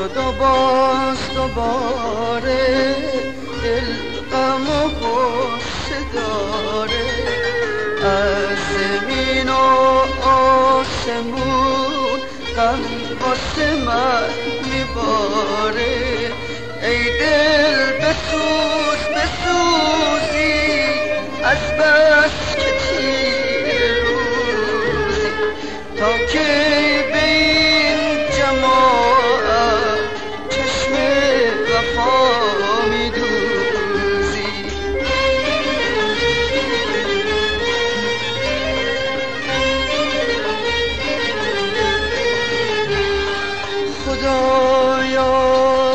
شد و باز دوباره دل غم و غصه داره، از زمین و آسمون غم واسه من میباره. ای دل بسوز بسوزی از بس که تیر روزی، تا کی به این جماعت چشم وفا میدوزی. خدایا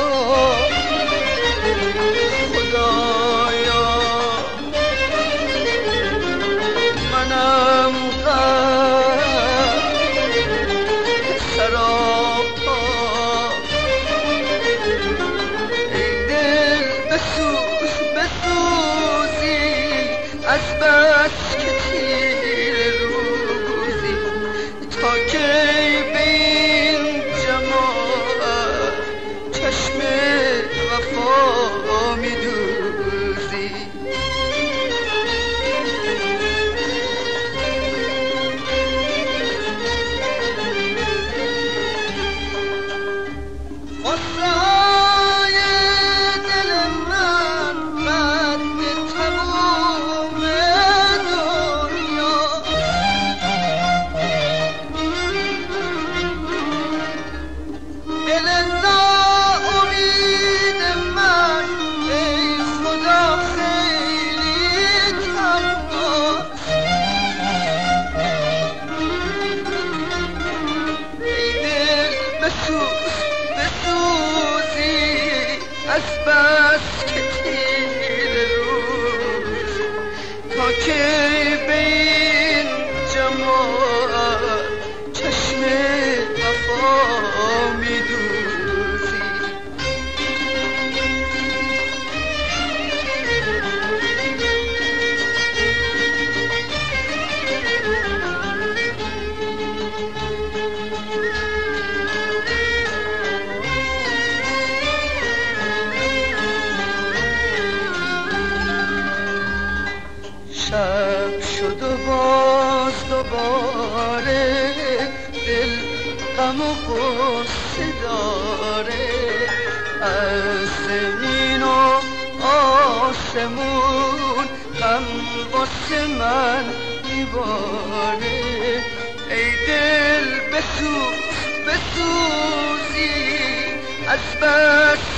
از بس که تیر روزی، تا کی به این جماعت چشم وفا میدوزی. بسوزی از بس که تیر روز، تا کی به این جماعت چشم وفا میدوزی. شب شد و باز دوباره دل غم و غصه داره، از زمین و آسمون غم واسه من میباره. ای دل بسوز بسوزی از بس